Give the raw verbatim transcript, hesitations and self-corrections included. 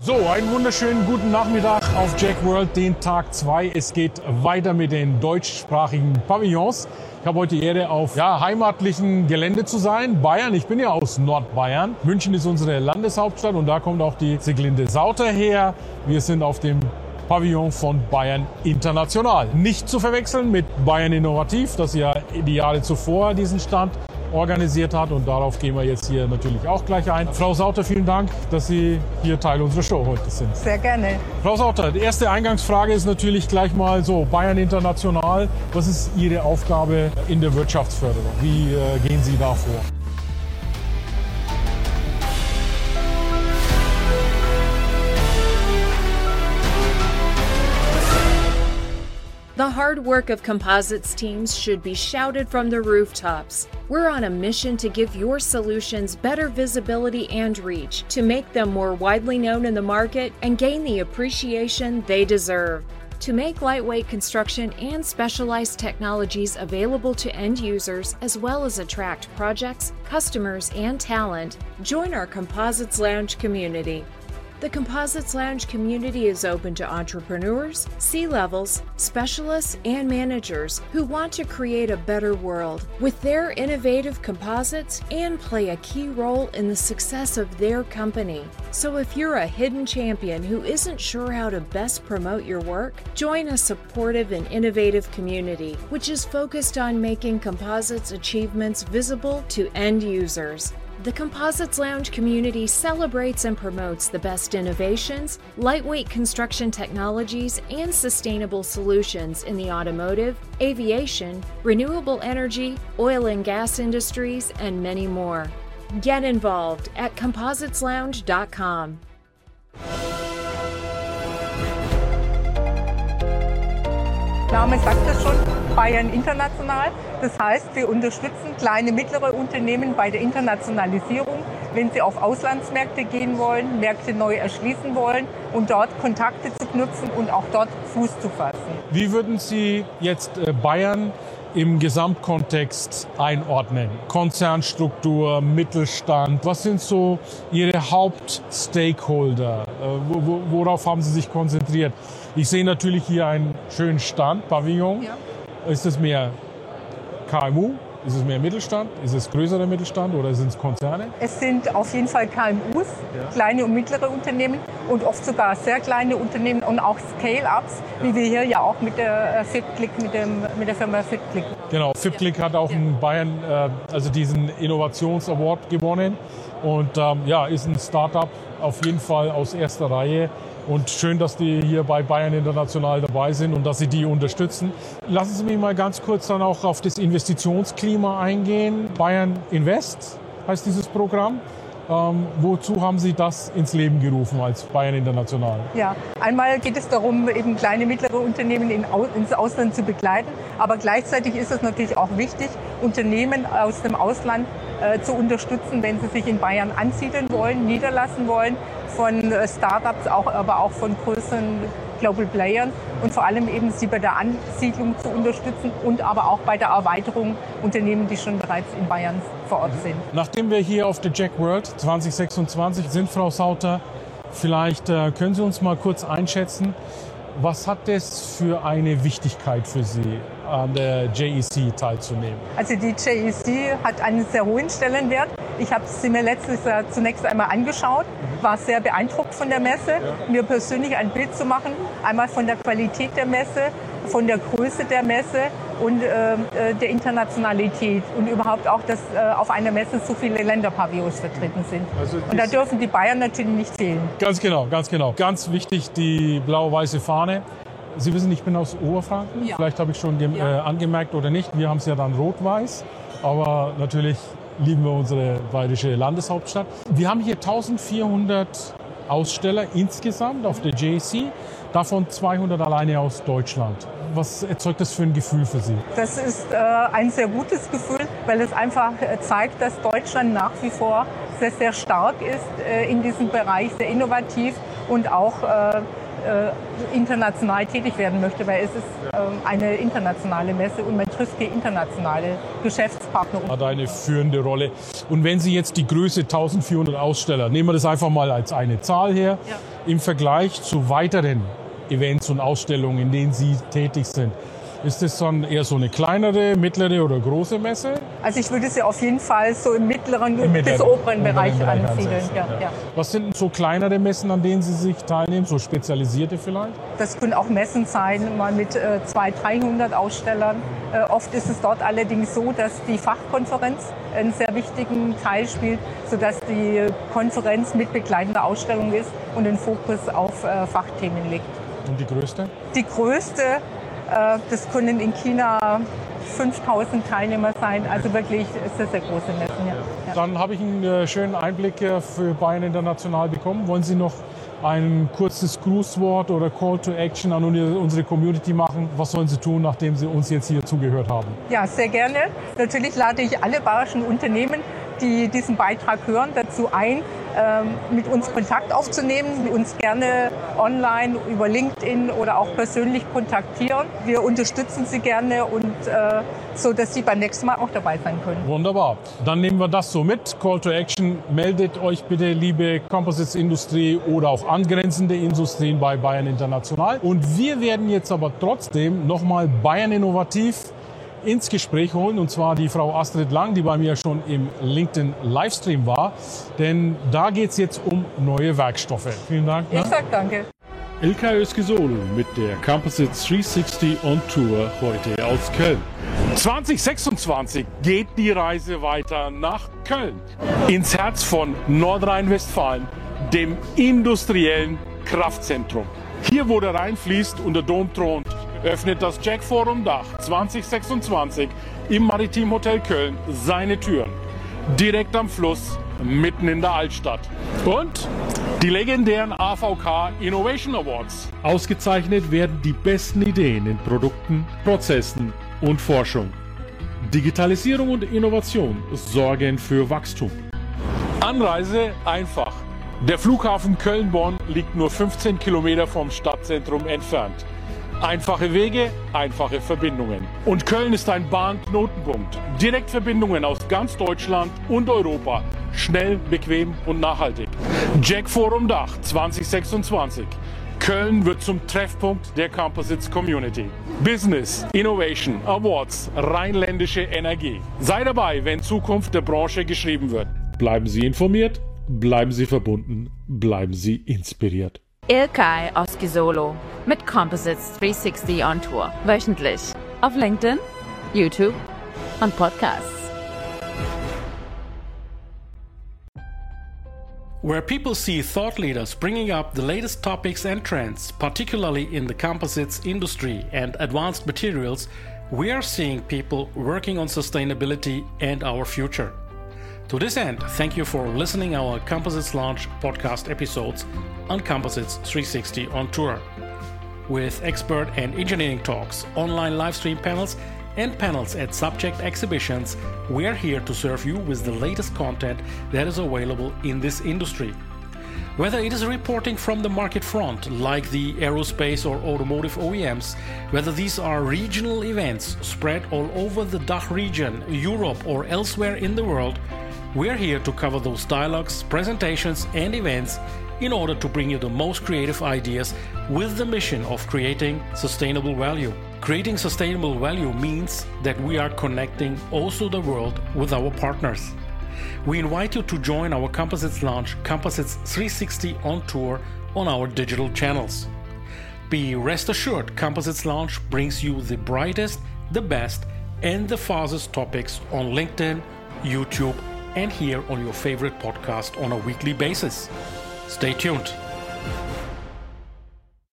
So, einen wunderschönen guten Nachmittag auf Jack World, den Tag zwei. Es geht weiter mit den deutschsprachigen Pavillons. Ich habe heute die Ehre, auf ja, heimatlichen Gelände zu sein. Bayern, ich bin ja aus Nordbayern. München ist unsere Landeshauptstadt und da kommt auch die Sieglinde Sauter her. Wir sind auf dem Pavillon von Bayern International. Nicht zu verwechseln mit Bayern Innovativ, das ja die Jahre zuvor diesen Stand organisiert hat, und darauf gehen wir jetzt hier natürlich auch gleich ein. Frau Sauter, vielen Dank, dass Sie hier Teil unserer Show heute sind. Sehr gerne. Frau Sauter, die erste Eingangsfrage ist natürlich gleich mal so, Bayern International, was ist Ihre Aufgabe in der Wirtschaftsförderung? Wie äh, gehen Sie da vor? The hard work of composites teams should be shouted from the rooftops. We're on a mission to give your solutions better visibility and reach, to make them more widely known in the market and gain the appreciation they deserve. To make lightweight construction and specialized technologies available to end users, as well as attract projects, customers, and talent, join our Composites Lounge community. The Composites Lounge community is open to entrepreneurs, C-levels, specialists, and managers who want to create a better world with their innovative composites and play a key role in the success of their company. So if you're a hidden champion who isn't sure how to best promote your work, join a supportive and innovative community, which is focused on making composites achievements visible to end users. The Composites Lounge community celebrates and promotes the best innovations, lightweight construction technologies, and sustainable solutions in the automotive, aviation, renewable energy, oil and gas industries, and many more. Get involved at composites lounge dot com. Name sagt es schon, Bayern International. Das heißt, wir unterstützen kleine, mittlere Unternehmen bei der Internationalisierung, wenn sie auf Auslandsmärkte gehen wollen, Märkte neu erschließen wollen und dort Kontakte zu knüpfen und auch dort Fuß zu fassen. Wie würden Sie jetzt Bayern im Gesamtkontext einordnen? Konzernstruktur, Mittelstand, was sind so Ihre Hauptstakeholder? Worauf haben Sie sich konzentriert? Ich sehe natürlich hier einen schönen Stand, Pavillon. Ja. Ist es mehr K M U? Ist es mehr Mittelstand? Ist es größerer Mittelstand oder sind es Konzerne? Es sind auf jeden Fall K M Us, ja. Kleine und mittlere Unternehmen und oft sogar sehr kleine Unternehmen und auch Scale-Ups, ja. Wie wir hier ja auch mit der FitClick, mit, dem, mit der Firma FitClick. Genau, FitClick ja. hat auch in Bayern äh, also diesen Innovations-Award gewonnen und ähm, ja, ist ein Startup auf jeden Fall aus erster Reihe. Und schön, dass die hier bei Bayern International dabei sind und dass Sie die unterstützen. Lassen Sie mich mal ganz kurz dann auch auf das Investitionsklima eingehen. Bayern Invest heißt dieses Programm. Ähm, wozu haben Sie das ins Leben gerufen als Bayern International? Ja, einmal geht es darum, eben kleine, mittlere Unternehmen in, ins Ausland zu begleiten. Aber gleichzeitig ist es natürlich auch wichtig, Unternehmen aus dem Ausland äh, zu unterstützen, wenn sie sich in Bayern ansiedeln wollen, niederlassen wollen, von äh, Startups, auch, aber auch von größeren Global Playern und vor allem eben sie bei der Ansiedlung zu unterstützen und aber auch bei der Erweiterung Unternehmen, die schon bereits in Bayern vor Ort sind. Nachdem wir hier auf der Jack World zwanzig sechsundzwanzig sind, Frau Sauter, vielleicht äh, können Sie uns mal kurz einschätzen, was hat es für eine Wichtigkeit für Sie, an der J E C teilzunehmen? Also die J E C hat einen sehr hohen Stellenwert. Ich habe sie mir letztes Jahr zunächst einmal angeschaut, war sehr beeindruckt von der Messe, ja. Mir persönlich ein Bild zu machen, einmal von der Qualität der Messe, von der Größe der Messe und äh, der Internationalität und überhaupt auch, dass äh, auf einer Messe so viele Länderpavillons vertreten sind. Also und da dürfen die Bayern natürlich nicht fehlen. Ganz genau, ganz genau. Ganz wichtig, die blau-weiße Fahne. Sie wissen, ich bin aus Oberfranken. Ja. Vielleicht habe ich schon ja. äh, angemerkt oder nicht. Wir haben es ja dann rot-weiß, aber natürlich lieben wir unsere bayerische Landeshauptstadt. Wir haben hier eintausendvierhundert Aussteller insgesamt auf der J E C, davon zweihundert alleine aus Deutschland. Was erzeugt das für ein Gefühl für Sie? Das ist äh, ein sehr gutes Gefühl, weil es einfach äh, zeigt, dass Deutschland nach wie vor sehr, sehr stark ist äh, in diesem Bereich, sehr innovativ und auch äh, äh, international tätig werden möchte, weil es ist äh, eine internationale Messe und man trifft hier internationale Geschäftspartner. Hat eine führende Rolle. Und wenn Sie jetzt die Größe eintausendvierhundert Aussteller, nehmen wir das einfach mal als eine Zahl her, ja. im Vergleich zu weiteren Events und Ausstellungen, in denen Sie tätig sind, ist das dann eher so eine kleinere, mittlere oder große Messe? Also ich würde sie auf jeden Fall so im mittleren Im bis mittleren, oberen Bereich Bereich ansiedeln. Ja, ja. ja. Was sind denn so kleinere Messen, an denen Sie sich teilnehmen, so spezialisierte vielleicht? Das können auch Messen sein, mal mit äh, zweihundert, dreihundert Ausstellern. Äh, oft ist es dort allerdings so, dass die Fachkonferenz einen sehr wichtigen Teil spielt, sodass die Konferenz mit begleitender Ausstellung ist und den Fokus auf äh, Fachthemen legt. Und die größte? Die größte, äh, das können in China fünftausend Teilnehmer sein, also wirklich sehr, sehr große Messen. Ja. Ja. Dann habe ich einen äh, schönen Einblick äh, für Bayern International bekommen. Wollen Sie noch ein kurzes Grußwort oder Call to Action an unsere Community machen? Was sollen Sie tun, nachdem Sie uns jetzt hier zugehört haben? Ja, sehr gerne. Natürlich lade ich alle bayerischen Unternehmen, die diesen Beitrag hören, dazu ein, mit uns Kontakt aufzunehmen, uns gerne online über LinkedIn oder auch persönlich kontaktieren. Wir unterstützen Sie gerne und äh, so, dass Sie beim nächsten Mal auch dabei sein können. Wunderbar. Dann nehmen wir das so mit. Call to Action. Meldet euch bitte, liebe Composites-Industrie oder auch angrenzende Industrien bei Bayern International. Und wir werden jetzt aber trotzdem nochmal Bayern Innovativ ins Gespräch holen, und zwar die Frau Astrid Lang, die bei mir schon im LinkedIn-Livestream war, denn da geht es jetzt um neue Werkstoffe. Vielen Dank. Ich sag danke. Ilka Özgesolo mit der Composites dreihundertsechzig on Tour heute aus Köln. zwanzig sechsundzwanzig geht die Reise weiter nach Köln, ins Herz von Nordrhein-Westfalen, dem industriellen Kraftzentrum. Hier, wo der Rhein fließt und der Dom thront, öffnet das Jack Forum Dach zwanzig sechsundzwanzig im Maritim Hotel Köln seine Türen. Direkt am Fluss, mitten in der Altstadt. Und die legendären A V K Innovation Awards. Ausgezeichnet werden die besten Ideen in Produkten, Prozessen und Forschung. Digitalisierung und Innovation sorgen für Wachstum. Anreise einfach. Der Flughafen Köln-Bonn liegt nur fünfzehn Kilometer vom Stadtzentrum entfernt. Einfache Wege, einfache Verbindungen. Und Köln ist ein Bahnknotenpunkt. Direktverbindungen aus ganz Deutschland und Europa. Schnell, bequem und nachhaltig. Jack Forum Dach zwanzig sechsundzwanzig. Köln wird zum Treffpunkt der Composites Community. Business, Innovation, Awards, rheinländische Energie. Sei dabei, wenn Zukunft der Branche geschrieben wird. Bleiben Sie informiert, bleiben Sie verbunden, bleiben Sie inspiriert. Ilkay Özgesolo mit Composites dreihundertsechzig on Tour. Wöchentlich auf LinkedIn, YouTube und Podcasts. Where people see thought leaders bringing up the latest topics and trends, particularly in the composites industry and advanced materials, we are seeing people working on sustainability and our future. To this end, thank you for listening our Composites Launch podcast episodes on Composites three sixty on Tour. With expert and engineering talks, online live stream panels, and panels at subject exhibitions, we are here to serve you with the latest content that is available in this industry. Whether it is reporting from the market front, like the aerospace or automotive O E Ms, whether these are regional events spread all over the D A C H region, Europe, or elsewhere in the world, we are here to cover those dialogues, presentations, and events in order to bring you the most creative ideas with the mission of creating sustainable value. Creating sustainable value means that we are connecting also the world with our partners. We invite you to join our Composites launch, Composites three sixty on Tour, on our digital channels. Be rest assured, Composites Launch brings you the brightest, the best, and the fastest topics on LinkedIn, YouTube, and here on your favorite podcast on a weekly basis. Stay tuned.